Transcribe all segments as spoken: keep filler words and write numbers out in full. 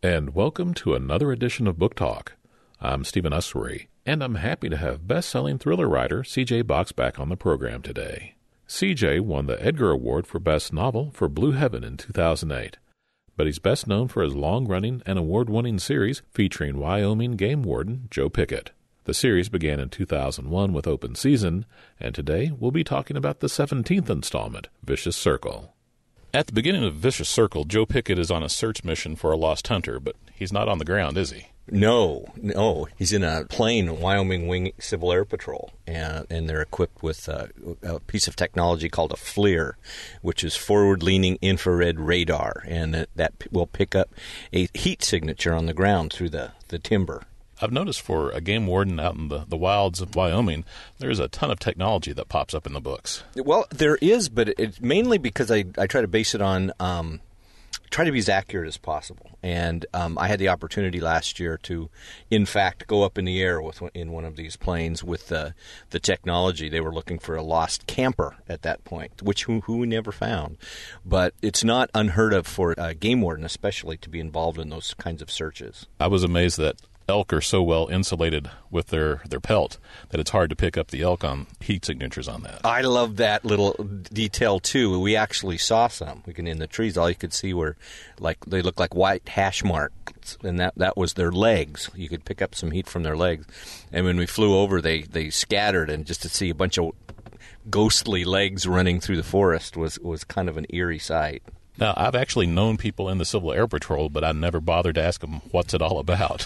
And welcome to another edition of Book Talk. I'm Stephen Ussery, and I'm happy to have best-selling thriller writer C J Box back on the program today. C J won the Edgar Award for Best Novel for Blue Heaven in two thousand eight, but he's best known for his long-running and award-winning series featuring Wyoming game warden Joe Pickett. The series began in two thousand one with Open Season, and today we'll be talking about the seventeenth installment, Vicious Circle. At the beginning of Vicious Circle, Joe Pickett is on a search mission for a lost hunter, but he's not on the ground, is he? No, no. He's in a plane, Wyoming Wing Civil Air Patrol, and, and they're equipped with a, a piece of technology called a FLIR, which is forward-leaning infrared radar, and that, that will pick up a heat signature on the ground through the, the timber. I've noticed for a game warden out in the, the wilds of Wyoming, there's a ton of technology that pops up in the books. Well, there is, but it's mainly because I, I try to base it on, um, try to be as accurate as possible. And um, I had the opportunity last year to, in fact, go up in the air with in one of these planes with the, the technology. They were looking for a lost camper at that point, which who, who we never found. But it's not unheard of for a game warden, especially, to be involved in those kinds of searches. I was amazed that elk are so well insulated with their, their pelt that it's hard to pick up the elk on heat signatures on that. I love that little detail, too. We actually saw some. We can in the trees, all you could see were, like, they looked like white hash marks, and that, that was their legs. You could pick up some heat from their legs. And when we flew over, they, they scattered, and just to see a bunch of ghostly legs running through the forest was, was kind of an eerie sight. Now, I've actually known people in the Civil Air Patrol, but I never bothered to ask them what's it all about.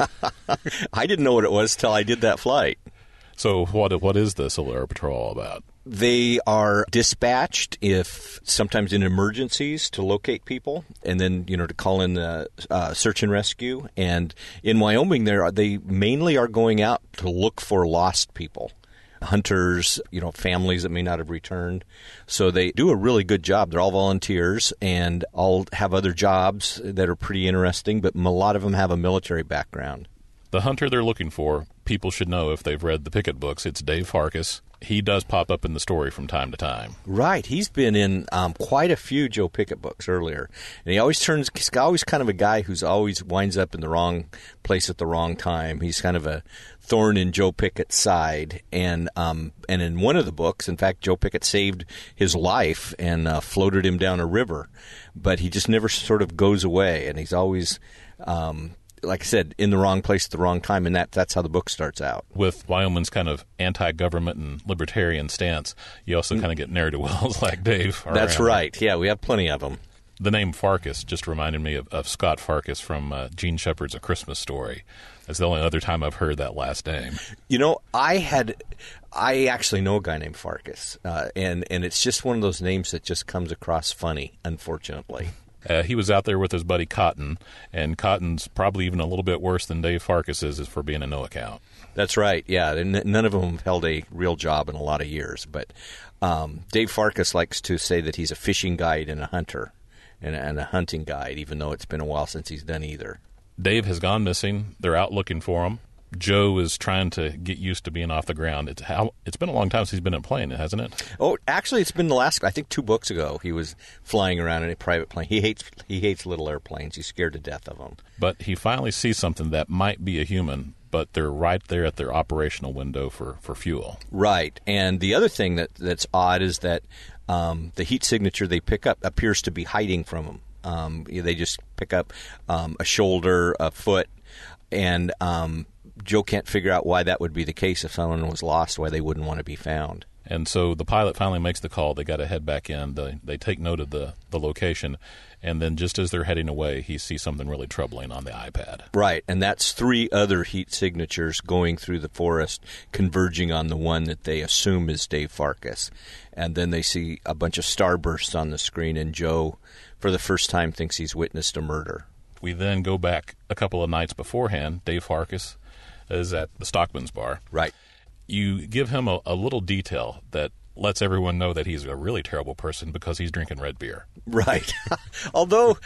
I didn't know what it was till I did that flight. So what what is the Civil Air Patrol all about? They are dispatched if sometimes in emergencies to locate people, and then you know to call in the uh, search and rescue. And in Wyoming, there they mainly are going out to look for lost people. Hunters, you know, families that may not have returned. So they do a really good job. They're all volunteers and all have other jobs that are pretty interesting, but a lot of them have a military background. The hunter they're looking for, people should know if they've read the Pickett books, it's Dave Farkas. He does pop up in the story from time to time. Right. He's been in um, quite a few Joe Pickett books earlier. And he always turns, he's always kind of a guy who's always winds up in the wrong place at the wrong time. He's kind of a thorn in Joe Pickett's side. And um, and in one of the books, in fact, Joe Pickett saved his life and uh, floated him down a river. But he just never sort of goes away. And he's always... Um, like I said, in the wrong place at the wrong time, and that that's how the book starts out. With Wyoming's kind of anti-government and libertarian stance, you also kind of get ne'er-do-wells like Dave. That's around. Right. Yeah, we have plenty of them. The name Farkas just reminded me of, of Scott Farkas from uh, Gene Shepard's A Christmas Story. That's the only other time I've heard that last name. You know, I had, I actually know a guy named Farkas, uh, and, and it's just one of those names that just comes across funny, unfortunately. Uh, he was out there with his buddy Cotton, and Cotton's probably even a little bit worse than Dave Farkas is, is for being a no account. That's right, yeah. N- none of them have held a real job in a lot of years. But um, Dave Farkas likes to say that he's a fishing guide and a hunter, and a, and a hunting guide, even though it's been a while since he's done either. Dave has gone missing. They're out looking for him. Joe is trying to get used to being off the ground. It's how it's been a long time since he's been in a plane, hasn't it? Oh, actually, it's been the last. I think two books ago, he was flying around in a private plane. He hates he hates little airplanes. He's scared to death of them. But he finally sees something that might be a human, but they're right there at their operational window for, for fuel. Right, and the other thing that that's odd is that um, the heat signature they pick up appears to be hiding from them. Um, they just pick up um, a shoulder, a foot, and um, Joe can't figure out why that would be the case if someone was lost, why they wouldn't want to be found. And so the pilot finally makes the call. They got to head back in. They, they take note of the, the location, and then just as they're heading away, he sees something really troubling on the iPad. Right, and that's three other heat signatures going through the forest, converging on the one that they assume is Dave Farkas. And then they see a bunch of starbursts on the screen, and Joe, for the first time, thinks he's witnessed a murder. We then go back a couple of nights beforehand. Dave Farkas is at the Stockman's Bar. Right. You give him a, a little detail that lets everyone know that he's a really terrible person because he's drinking red beer. Right. Although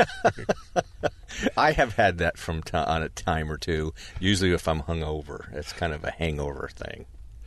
I have had that from t- on a time or two, usually if I'm hungover. It's kind of a hangover thing.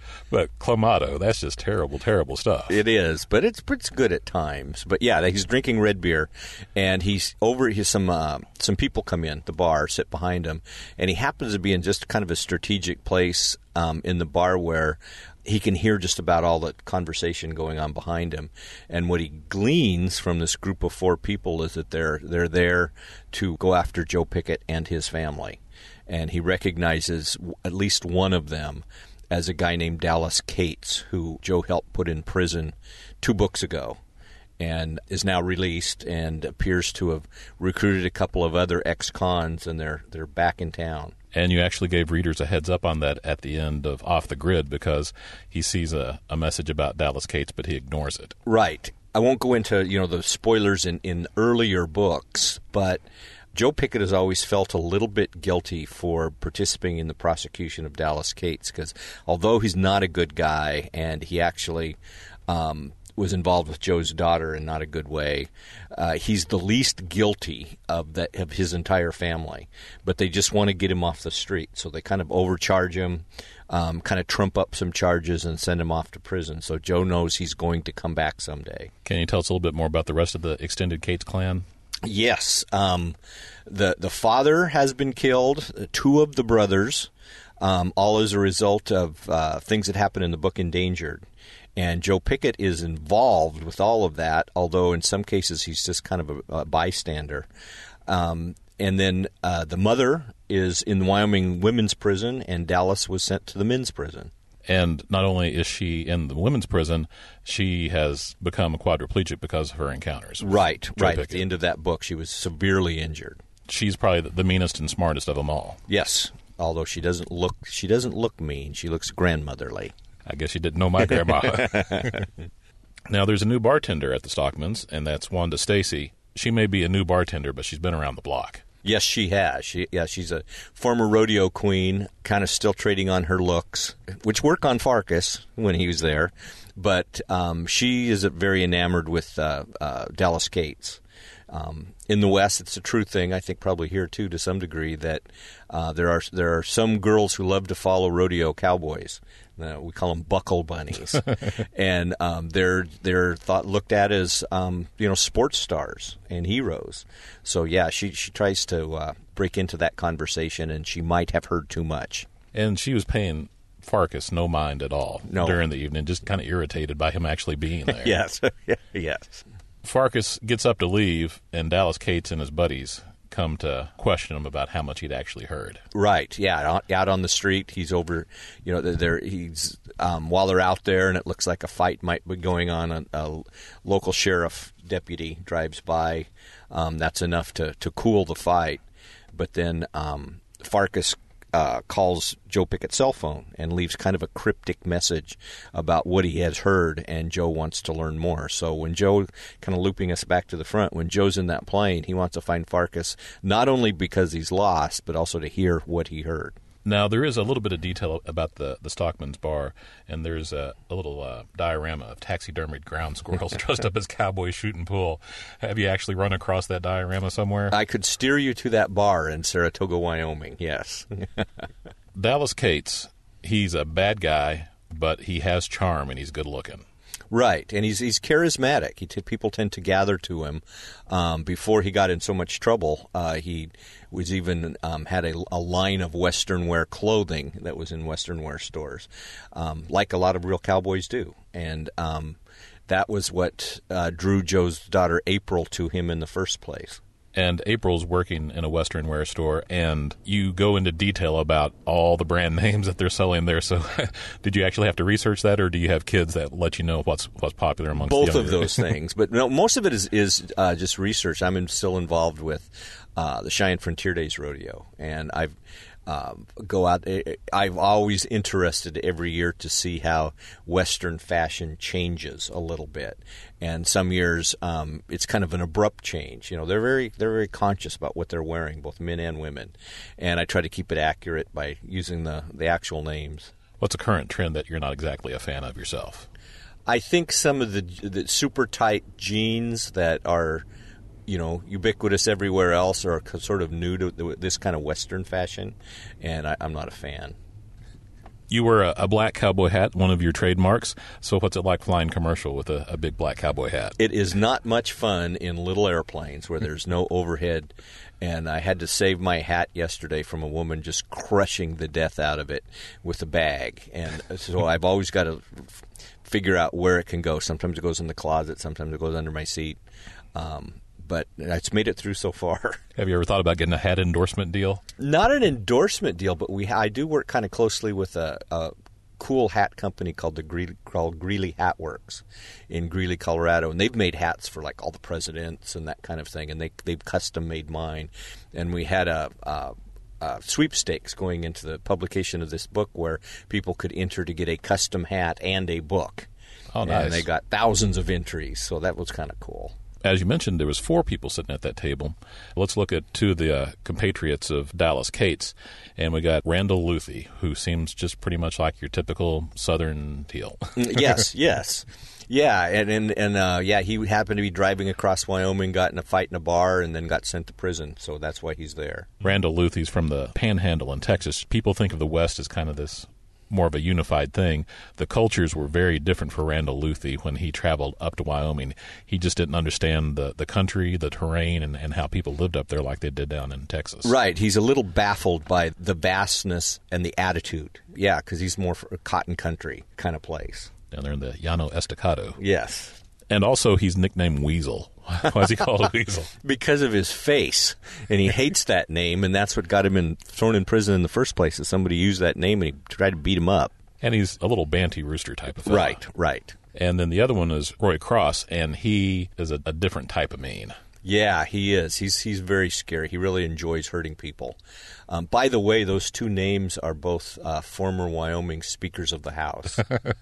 But Clamato, that's just terrible, terrible stuff. It is, but it's it's good at times. But yeah, he's drinking red beer, and he's over. He's some uh, some people come in the bar, sit behind him, and he happens to be in just kind of a strategic place um, in the bar where he can hear just about all the conversation going on behind him. And what he gleans from this group of four people is that they're they're there to go after Joe Pickett and his family, and he recognizes at least one of them as a guy named Dallas Cates, who Joe helped put in prison two books ago and is now released and appears to have recruited a couple of other ex-cons, and they're they're back in town. And you actually gave readers a heads up on that at the end of Off the Grid, because he sees a, a message about Dallas Cates, but he ignores it. Right. I won't go into, you know, the spoilers in, in earlier books, but Joe Pickett has always felt a little bit guilty for participating in the prosecution of Dallas Cates, because although he's not a good guy and he actually um, was involved with Joe's daughter in not a good way, uh, he's the least guilty of that of his entire family. But they just want to get him off the street, so they kind of overcharge him, um, kind of trump up some charges and send him off to prison. So Joe knows he's going to come back someday. Can you tell us a little bit more about the rest of the extended Cates clan? Yes. Um, the the father has been killed, two of the brothers, um, all as a result of uh, things that happened in the book Endangered. And Joe Pickett is involved with all of that, although in some cases he's just kind of a, a bystander. Um, and then uh, the mother is in Wyoming women's prison, and Dallas was sent to the men's prison. And not only is she in the women's prison, she has become a quadriplegic because of her encounters. Right, Joe right. Pickett. At the end of that book, she was severely injured. She's probably the meanest and smartest of them all. Yes, although she doesn't look she doesn't look mean. She looks grandmotherly. I guess you didn't know my grandma. Now, there's a new bartender at the Stockmans, and that's Wanda Stacy. She may be a new bartender, but she's been around the block. Yes, she has. She, yeah, she's a former rodeo queen, kind of still trading on her looks, which worked on Farkas when he was there. But um, she is very enamored with uh, uh, Dallas Cates. Um, in the West, it's a true thing. I think probably here too, to some degree, that uh, there are there are some girls who love to follow rodeo cowboys. Uh, we call them buckle bunnies, and um, they're they're thought looked at as um, you know sports stars and heroes. So yeah, she she tries to uh, break into that conversation, and she might have heard too much. And she was paying Farkas no mind at all no. during the evening, just kind of irritated by him actually being there. Yes, yes. Farkas gets up to leave, and Dallas Cates and his buddies come to question him about how much he'd actually heard. Right, yeah, out on the street, he's over, you know, they're, he's, um, while they're out there and it looks like a fight might be going on, a, a local sheriff deputy drives by. Um, that's enough to, to cool the fight. But then um, Farkas uh, calls Joe Pickett's cell phone and leaves kind of a cryptic message about what he has heard, and Joe wants to learn more. So when Joe, kind of looping us back to the front, when Joe's in that plane, he wants to find Farkas, not only because he's lost, but also to hear what he heard. Now, there is a little bit of detail about the, the Stockman's bar, and there's a, a little uh, diorama of taxidermied ground squirrels dressed up as cowboys shooting pool. Have you actually run across that diorama somewhere? I could steer you to that bar in Saratoga, Wyoming, yes. Dallas Cates, he's a bad guy, but he has charm and he's good looking. Right, and he's he's charismatic. He t- people tend to gather to him. Um, before he got in so much trouble, uh, he was even um, had a, a line of Western wear clothing that was in Western wear stores, um, like a lot of real cowboys do. And um, that was what uh, drew Joe's daughter April to him in the first place. And April's working in a Western wear store, and you go into detail about all the brand names that they're selling there. So did you actually have to research that, or do you have kids that let you know what's what's popular amongst both the of those things? But no, most of it is, is uh, just research. I'm in, still involved with uh, the Cheyenne Frontier Days Rodeo, and I've Um, go out. I'm always interested every year to see how Western fashion changes a little bit, and some years um, it's kind of an abrupt change. You know, they're very they're very conscious about what they're wearing, both men and women, and I try to keep it accurate by using the the actual names. What's a current trend that you're not exactly a fan of yourself? I think some of the, the super tight jeans that are, you know, ubiquitous everywhere else are sort of new to this kind of Western fashion, and I, I'm not a fan. You wear a, a black cowboy hat, one of your trademarks. So what's it like flying commercial with a, a big black cowboy hat? It is not much fun in little airplanes where there's no overhead. And I had to save my hat yesterday from a woman just crushing the death out of it with a bag. And so I've always got to f- figure out where it can go. Sometimes it goes in the closet. Sometimes it goes under my seat. Um, but it's made it through so far. Have you ever thought about getting a hat endorsement deal? Not an endorsement deal, but we I do work kind of closely with a, a cool hat company called the Greeley, called Greeley Hat Works in Greeley, Colorado, and they've made hats for like all the presidents and that kind of thing, and they they've custom made mine. And we had a, a, a sweepstakes going into the publication of this book where people could enter to get a custom hat and a book. Oh, nice! And they got thousands of entries, so that was kind of cool. As you mentioned, there was four people sitting at that table. Let's look at two of the uh, compatriots of Dallas Cates. And we got Randall Luthi, who seems just pretty much like your typical Southern teal. yes, yes. Yeah, and, and, and uh, yeah, he happened to be driving across Wyoming, got in a fight in a bar, and then got sent to prison. So that's why he's there. Randall Luthi's from the Panhandle in Texas. People think of the West as kind of this more of a unified thing. The cultures were very different for Randall Luthi when he traveled up to Wyoming. He just didn't understand the, the country, the terrain, and, and how people lived up there like they did down in Texas. Right. He's a little baffled by the vastness and the attitude. Yeah, because he's more for a cotton country kind of place. Down there in the Llano Estacado. Yes. And also he's nicknamed Weasel. Why is he called Weasel? Because of his face, and he hates that name, and that's what got him in, thrown in prison in the first place, is somebody used that name and he tried to beat him up. And he's a little Banty Rooster type of fellow. Right, right. And then the other one is Roy Cross, and he is a, a different type of mean. Yeah, he is. He's he's very scary. He really enjoys hurting people. Um, by the way, those two names are both uh, former Wyoming Speakers of the House.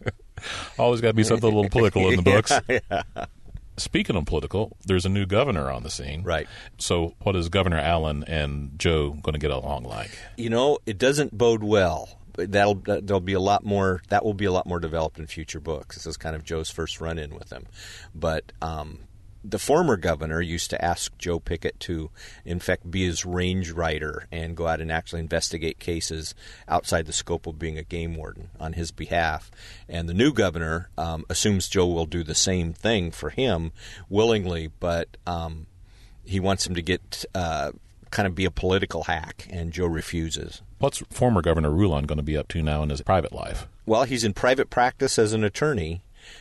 Always got to be something a little political in the books. yeah, yeah. Speaking of political, there's a new governor on the scene. Right. So what is Governor Allen and Joe going to get along like? You know, it doesn't bode well. That'll there'll be a lot more. That will be a lot more developed in future books. This is kind of Joe's first run-in with him. But um, the former governor used to ask Joe Pickett to, in fact, be his range rider and go out and actually investigate cases outside the scope of being a game warden on his behalf. And the new governor um, assumes Joe will do the same thing for him willingly, but um, he wants him to get uh, kind of be a political hack, and Joe refuses. What's former Governor Rulon going to be up to now in his private life? Well, he's in private practice as an attorney,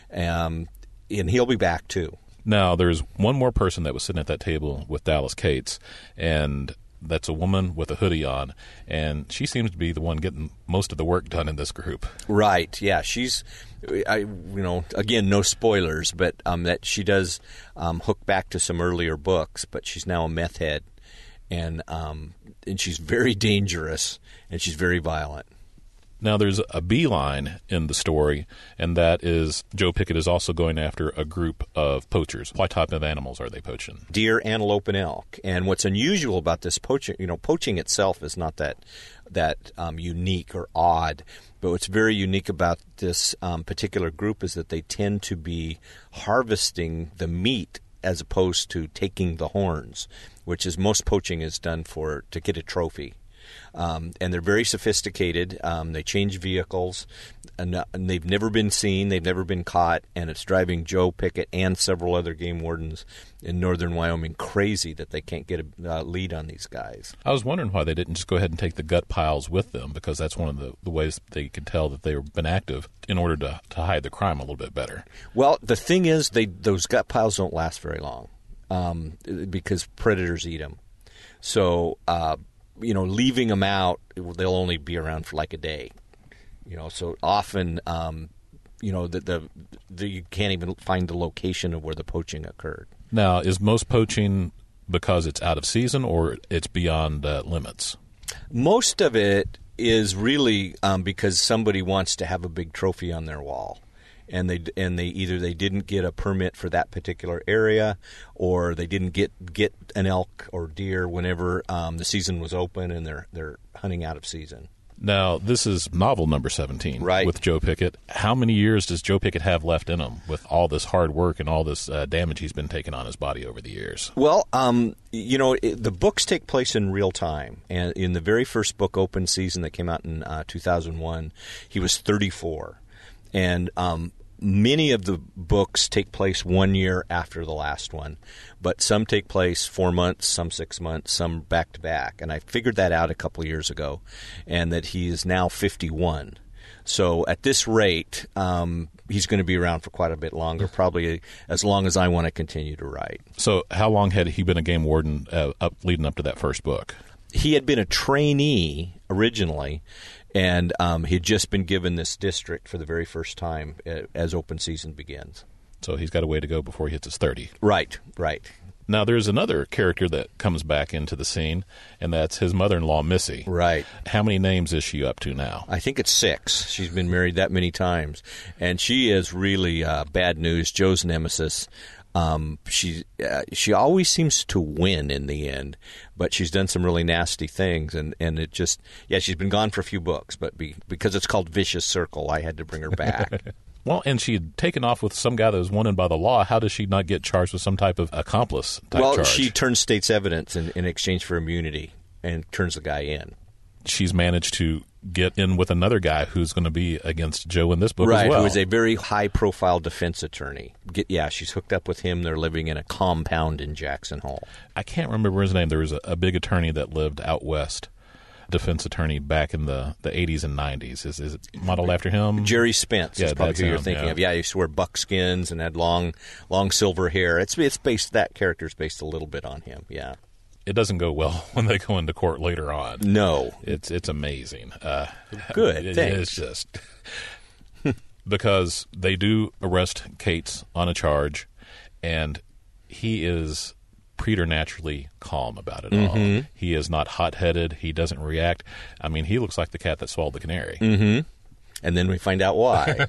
um, and he'll be back too. Now, there's one more person that was sitting at that table with Dallas Cates, and that's a woman with a hoodie on, and she seems to be the one getting most of the work done in this group. Right, yeah. She's, I, you know, again, no spoilers, but um, that she does um, hook back to some earlier books, but she's now a meth head, and um, and she's very dangerous, and she's very violent. Now, there's a beeline in the story, and that is Joe Pickett is also going after a group of poachers. What type of animals are they poaching? Deer, antelope, and elk. And what's unusual about this poaching, you know, poaching itself is not that that um, unique or odd, but what's very unique about this um, particular group is that they tend to be harvesting the meat as opposed to taking the horns, which is most poaching is done for to get a trophy. Um, and they're very sophisticated. Um, they change vehicles, and, uh, and they've never been seen. They've never been caught, and it's driving Joe Pickett and several other game wardens in northern Wyoming crazy that they can't get a uh, lead on these guys. I was wondering why they didn't just go ahead and take the gut piles with them, because that's one of the, the ways they could tell that they've been active in order to, to hide the crime a little bit better. Well, the thing is, they those gut piles don't last very long um, because predators eat them. So... Uh, you know, leaving them out, they'll only be around for like a day. You know, so often, um, you know, the, the, the you can't even find the location of where the poaching occurred. Now, is most poaching because it's out of season or it's beyond uh, limits? Most of it is really um, because somebody wants to have a big trophy on their wall. And they and they either they didn't get a permit for that particular area, or they didn't get, get an elk or deer whenever um, the season was open, and they're they're hunting out of season. Now, this is novel number seventeen right. with Joe Pickett. How many years does Joe Pickett have left in him with all this hard work and all this uh, damage he's been taking on his body over the years? Well, um, you know, it, the books take place in real time. And in the very first book, Open Season, that came out in uh, two thousand one, he was thirty-four. And um, many of the books take place one year after the last one. But some take place four months, some six months, some back-to-back. And I figured that out a couple of years ago, and that he is now fifty-one. So at this rate, um, he's going to be around for quite a bit longer, probably as long as I want to continue to write. So how long had he been a game warden uh, up leading up to that first book? He had been a trainee originally, and um, he had just been given this district for the very first time as Open Season begins. So he's got a way to go before he hits his thirty. Right, right. Now, there's another character that comes back into the scene, and that's his mother-in-law, Missy. Right. How many names is she up to now? I think it's six. She's been married that many times. And she is really uh, bad news, Joe's nemesis. Um, she uh, she always seems to win in the end, but she's done some really nasty things, and, and it just, yeah, she's been gone for a few books, but be, because it's called Vicious Circle, I had to bring her back. Well, and she had taken off with some guy that was wanted by the law. How does she not get charged with some type of accomplice type well, charge? She turns state's evidence in, in exchange for immunity and turns the guy in. She's managed to get in with another guy who's going to be against Joe in this book right, as well. Who is a very high-profile defense attorney. Get, yeah, she's hooked up with him. They're living in a compound in Jackson Hole. I can't remember his name. There was a, a big attorney that lived out west, defense attorney back in the, the eighties and nineties. Is, is it modeled after him? Jerry Spence yeah, is probably who you're him, thinking yeah. of. Yeah, he used to wear buckskins and had long, long silver hair. It's it's based that character's based a little bit on him. Yeah, it doesn't go well when they go into court later on. No, it's it's amazing. Uh, Good, it, thanks. It's just because they do arrest Cates on a charge, and he is preternaturally calm about it mm-hmm. all. He is not hot-headed. He doesn't react. I mean, he looks like the cat that swallowed the canary. Mm-hmm. And then we find out why.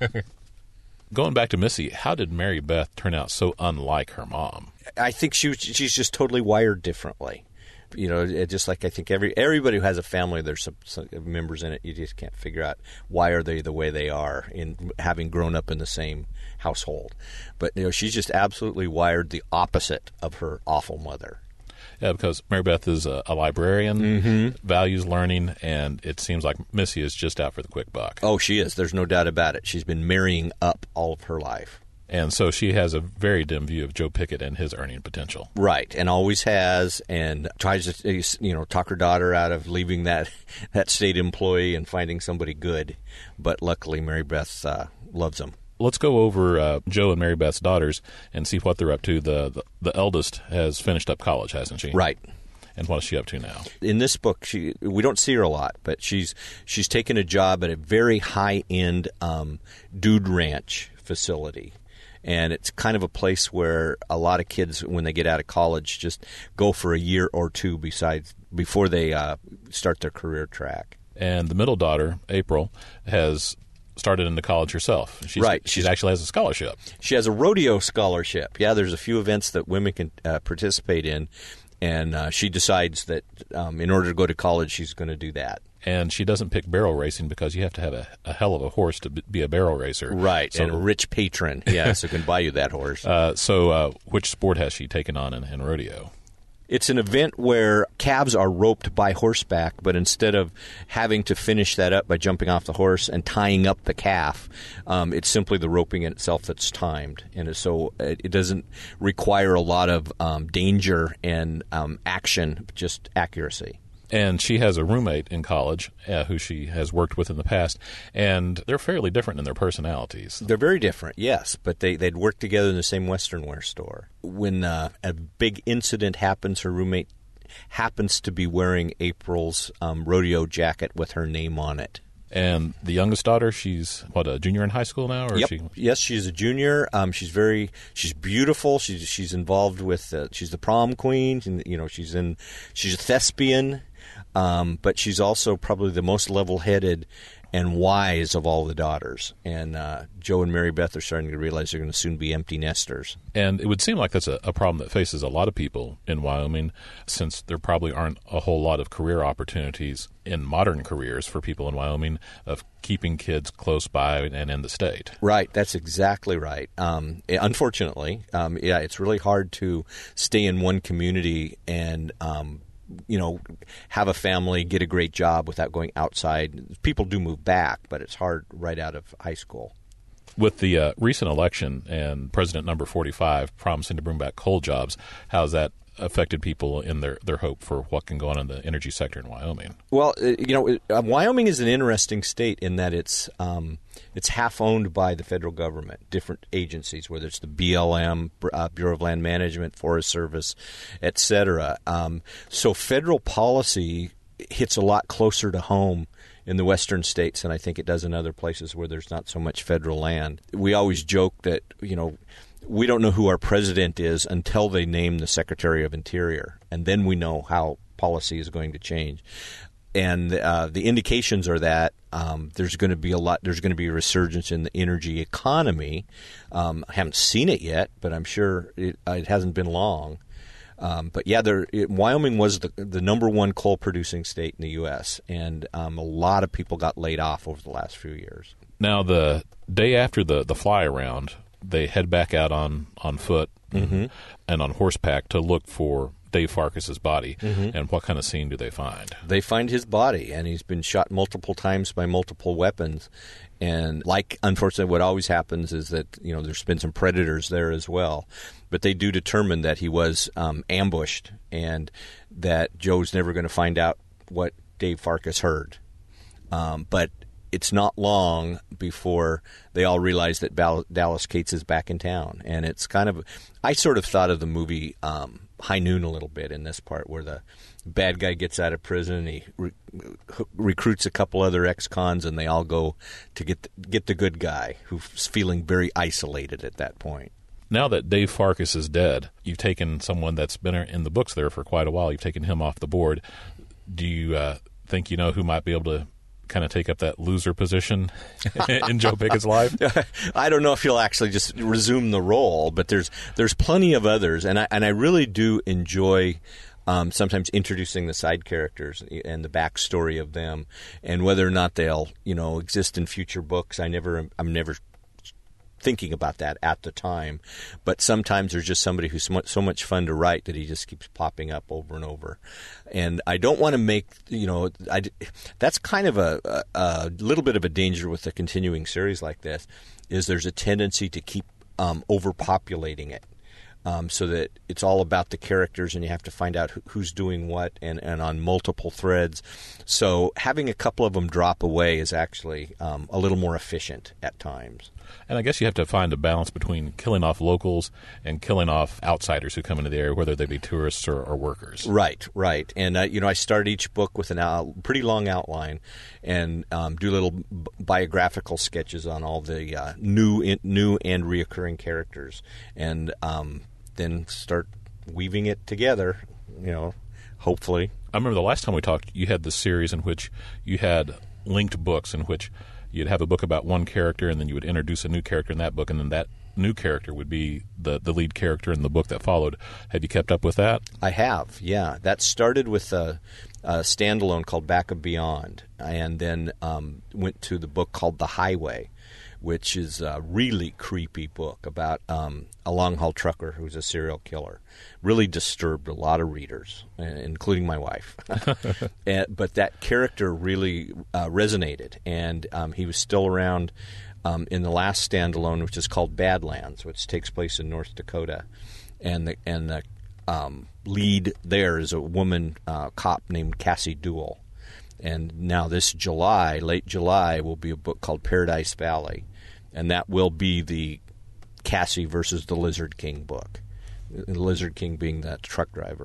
Going back to Missy, how did Mary Beth turn out so unlike her mom? I think she was, she's just totally wired differently. You know, it just like I think every everybody who has a family, there's some, some members in it. You just can't figure out why are they the way they are in having grown up in the same household. But you know, she's just absolutely wired the opposite of her awful mother. Yeah, because Mary Beth is a, a librarian, mm-hmm. values learning, and it seems like Missy is just out for the quick buck. Oh, she is. There's no doubt about it. She's been marrying up all of her life. And so she has a very dim view of Joe Pickett and his earning potential. Right, and always has, and tries to you know talk her daughter out of leaving that, that state employee and finding somebody good. But luckily, Mary Beth uh, loves him. Let's go over uh, Joe and Mary Beth's daughters and see what they're up to. The, the the eldest has finished up college, hasn't she? Right. And what is she up to now? In this book, she we don't see her a lot, but she's she's taken a job at a very high-end um, dude ranch facility. And it's kind of a place where a lot of kids, when they get out of college, just go for a year or two besides before they uh, start their career track. And the middle daughter, April, has started into college herself. She's, right. She actually has a scholarship. She has a rodeo scholarship. Yeah, there's a few events that women can uh, participate in, and uh, she decides that um, in order to go to college, she's going to do that. And she doesn't pick barrel racing because you have to have a, a hell of a horse to be a barrel racer. Right, so, and a rich patron, yes, who can buy you that horse. Uh, so uh, which sport has she taken on in, in rodeo? It's an event where calves are roped by horseback, but instead of having to finish that up by jumping off the horse and tying up the calf, um, it's simply the roping in itself that's timed. And so it doesn't require a lot of um, danger and um, action, just accuracy. And she has a roommate in college uh, who she has worked with in the past, and they're fairly different in their personalities. They're very different, yes, but they, they'd work together in the same Western wear store. When uh, a big incident happens, her roommate happens to be wearing April's um, rodeo jacket with her name on it. And the youngest daughter, she's, what, a junior in high school now? Or yep. She... Yes, she's a junior. Um, she's very, she's beautiful. She's she's involved with, uh, she's the prom queen. And, you know, she's in, she's a thespian. Um, but she's also probably the most level-headed and wise of all the daughters. And uh, Joe and Mary Beth are starting to realize they're going to soon be empty nesters. And it would seem like that's a, a problem that faces a lot of people in Wyoming, since there probably aren't a whole lot of career opportunities in modern careers for people in Wyoming of keeping kids close by and in the state. Right. That's exactly right. Um, unfortunately, um, yeah, it's really hard to stay in one community and um, you know, have a family, get a great job without going outside. People do move back, but it's hard right out of high school. With the uh, recent election and President number forty-five promising to bring back coal jobs, how's that affected people in their, their hope for what can go on in the energy sector in Wyoming? Well, you know, uh, Wyoming is an interesting state in that it's um, it's half owned by the federal government, different agencies, whether it's the B L M, uh, Bureau of Land Management, Forest Service, et cetera. Um, so federal policy hits a lot closer to home in the western states than I think it does in other places where there's not so much federal land. We always joke that, you know, we don't know who our president is until they name the Secretary of Interior, and then we know how policy is going to change. And uh, the indications are that um, there's going to be a lot. There's going to be a resurgence in the energy economy. Um, I haven't seen it yet, but I'm sure it, uh, it hasn't been long. Um, but yeah, there, it, Wyoming was the, the number one coal-producing state in the U S, and um, a lot of people got laid off over the last few years. Now, the day after the, the fly-around, they head back out on, on foot mm-hmm. and on horseback to look for Dave Farkas's body. Mm-hmm. And what kind of scene do they find? They find his body, and he's been shot multiple times by multiple weapons. And like, unfortunately, what always happens is that, you know, there's been some predators there as well. But they do determine that he was um, ambushed and that Joe's never going to find out what Dave Farkas heard. Um, but it's not long before they all realize that Bal- Dallas Cates is back in town. And it's kind of – I sort of thought of the movie um, High Noon a little bit in this part, where the bad guy gets out of prison and he re- recruits a couple other ex-cons, and they all go to get the, get the good guy who's feeling very isolated at that point. Now that Dave Farkas is dead, you've taken someone that's been in the books there for quite a while. You've taken him off the board. Do you uh, think you know who might be able to kind of take up that loser position in Joe Pickett's life? I don't know if he'll actually just resume the role, but there's there's plenty of others, and I and I really do enjoy um, sometimes introducing the side characters and the backstory of them, and whether or not they'll you know exist in future books. I never I'm never thinking about that at the time, but sometimes there's just somebody who's so much fun to write that he just keeps popping up over and over. And I don't want to make, you know, I, that's kind of a, a, a little bit of a danger with a continuing series like this, is there's a tendency to keep um, overpopulating it. Um, so that it's all about the characters, and you have to find out who, who's doing what, and, and on multiple threads. So having a couple of them drop away is actually um, a little more efficient at times. And I guess you have to find a balance between killing off locals and killing off outsiders who come into the area, whether they be tourists or, or workers. Right, right. And, uh, you know, I start each book with a out, pretty long outline and um, do little b- biographical sketches on all the uh, new in, new and reoccurring characters, and um, then start weaving it together, you know, hopefully. I remember the last time we talked, you had this series in which you had linked books in which you'd have a book about one character, and then you would introduce a new character in that book, and then that new character would be the, the lead character in the book that followed. Have you kept up with that? I have, yeah. That started with a, a standalone called Back of Beyond, and then um, went to the book called The Highway, which is a really creepy book about um, a long-haul trucker who's a serial killer. Really disturbed a lot of readers, including my wife. and, but that character really uh, resonated, and um, he was still around um, in the last standalone, which is called Badlands, which takes place in North Dakota. And the, and the um, lead there is a woman uh, cop named Cassie Duell. And now this July, late July, will be a book called Paradise Valley. And that will be the Cassie versus the Lizard King book. The Lizard King being that truck driver.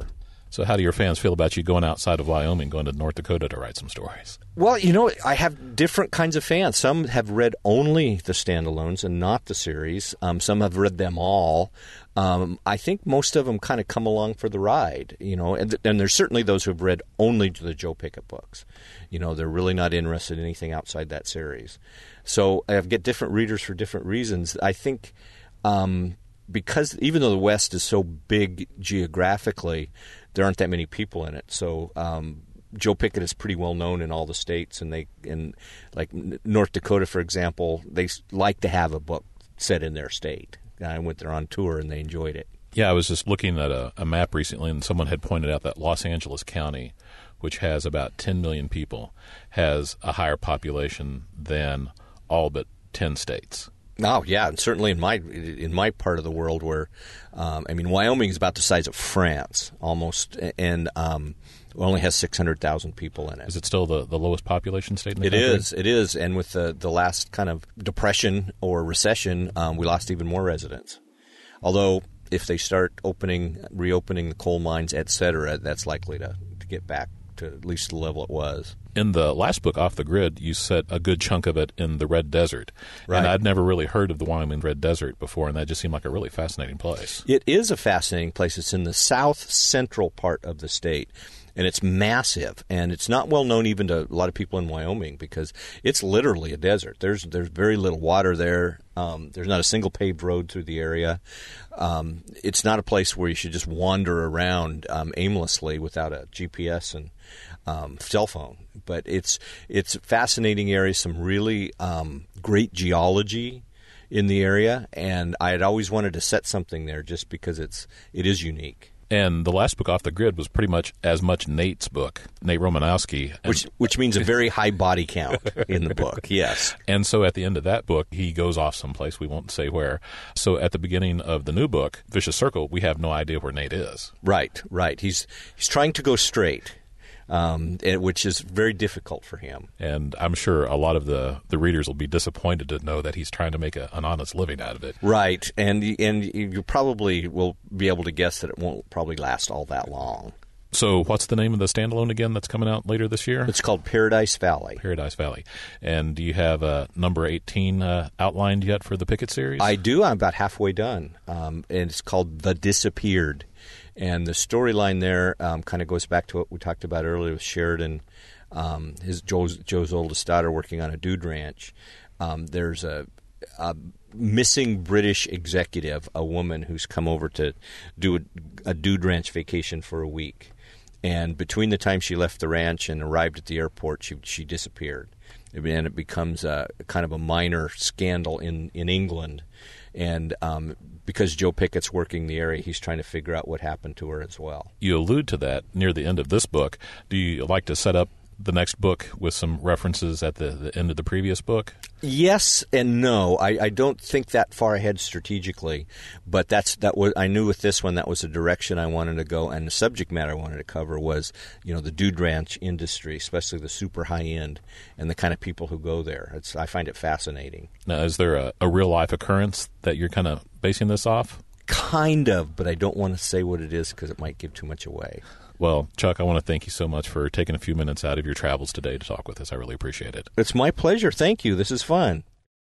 So how do your fans feel about you going outside of Wyoming, going to North Dakota to write some stories? Well, you know, I have different kinds of fans. Some have read only the standalones and not the series. Um, some have read them all. Um, I think most of them kind of come along for the ride, you know, and, and there's certainly those who have read only the Joe Pickett books. You know, they're really not interested in anything outside that series. So I get different readers for different reasons. I think um, because even though the West is so big geographically, there aren't that many people in it. So um, Joe Pickett is pretty well known in all the states, and they in like North Dakota, for example, they like to have a book set in their state. I went there on tour, and they enjoyed it. Yeah, I was just looking at a, a map recently, and someone had pointed out that Los Angeles County, which has about ten million people, has a higher population than all but ten states. Oh yeah, and certainly in my in my part of the world, where um, I mean, Wyoming is about the size of France almost, and um, only has six hundred thousand people in it. Is it still the, the lowest population state in the it country? It is. It is. And with the the last kind of depression or recession, um, we lost even more residents. Although if they start opening, reopening the coal mines, et cetera, that's likely to, to get back to at least the level it was. In the last book, Off the Grid, you set a good chunk of it in the Red Desert. Right. And I'd never really heard of the Wyoming Red Desert before, and that just seemed like a really fascinating place. It is a fascinating place. It's in the south central part of the state, and it's massive. And it's not well known even to a lot of people in Wyoming because it's literally a desert. There's there's very little water there. Um, there's not a single paved road through the area. Um, it's not a place where you should just wander around um, aimlessly without a G P S and um, cell phone. But it's it's a fascinating area, some really um, great geology in the area, and I had always wanted to set something there just because it's it is unique. And the last book, Off the Grid, was pretty much as much Nate's book, Nate Romanowski. And which which means a very high body count in the book, yes. And so at the end of that book, he goes off someplace, we won't say where. So at the beginning of the new book, Vicious Circle, we have no idea where Nate is. Right, right. He's he's trying to go straight. Um, which is very difficult for him. And I'm sure a lot of the, the readers will be disappointed to know that he's trying to make a, an honest living out of it. Right, and and you probably will be able to guess that it won't probably last all that long. So what's the name of the standalone again that's coming out later this year? It's called Paradise Valley. Paradise Valley. And do you have uh, number eighteen uh, outlined yet for the Pickett series? I do. I'm about halfway done. Um, and it's called The Disappeared. And the storyline there um, kind of goes back to what we talked about earlier with Sheridan, um, his Joe's, Joe's oldest daughter working on a dude ranch. Um, there's a, a missing British executive, a woman who's come over to do a, a dude ranch vacation for a week. And between the time she left the ranch and arrived at the airport, she she disappeared. And it becomes a kind of a minor scandal in, in England. And um, because Joe Pickett's working the area, he's trying to figure out what happened to her as well. You allude to that near the end of this book. Do you like to set up the next book with some references at the, the end of the previous book? Yes and no. I, I don't think that far ahead strategically, but that's that was I knew with this one that was the direction I wanted to go, and the subject matter I wanted to cover was, you know, the dude ranch industry, especially the super high end and the kind of people who go there. It's I find it fascinating. Now, is there a, a real life occurrence that you're kind of basing this off? Kind of, but I don't want to say what it is because it might give too much away. Well, Chuck, I want to thank you so much for taking a few minutes out of your travels today to talk with us. I really appreciate it. It's my pleasure. Thank you. This is fun.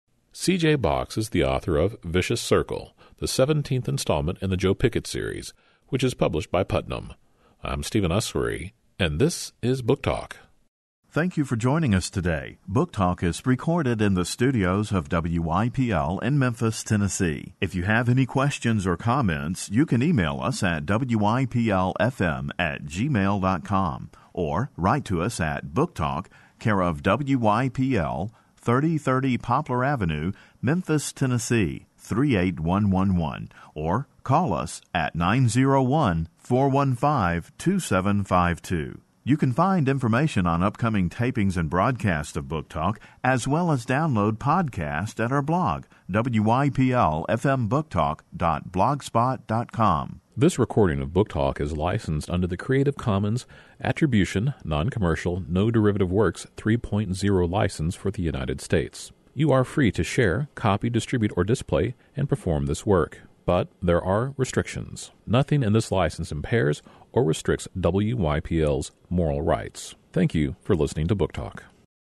C J Box is the author of Vicious Circle, the seventeenth installment in the Joe Pickett series, which is published by Putnam. I'm Stephen Ussery, and this is Book Talk. Thank you for joining us today. Book Talk is recorded in the studios of W Y P L in Memphis, Tennessee. If you have any questions or comments, you can email us at W Y P L F M at gmail dot com or write to us at Book Talk, care of W Y P L, thirty thirty Poplar Avenue, Memphis, Tennessee, three eight one one one, or call us at nine oh one, four one five, two seven five two. You can find information on upcoming tapings and broadcasts of Book Talk, as well as download podcasts at our blog, W Y P L F M book talk dot blogspot dot com. This recording of Book Talk is licensed under the Creative Commons Attribution, Non-Commercial, No Derivative Works three point oh license for the United States. You are free to share, copy, distribute, or display and perform this work. but there are restrictions. Nothing in this license impairs or restricts W Y P L's moral rights. Thank you for listening to Book Talk.